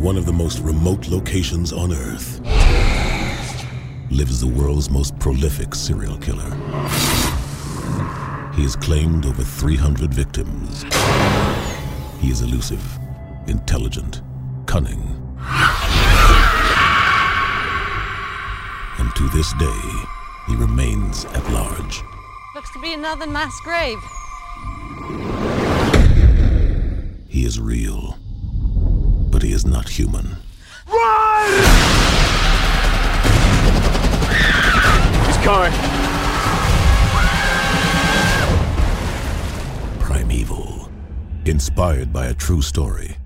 one of the most remote locations on Earth, lives the world's most prolific serial killer. He has claimed over 300 victims. He is elusive, intelligent, cunning. And to this day, he remains at large. Looks to be another mass grave. He is real, but he is not human. Run! He's coming. Primeval, inspired by a true story.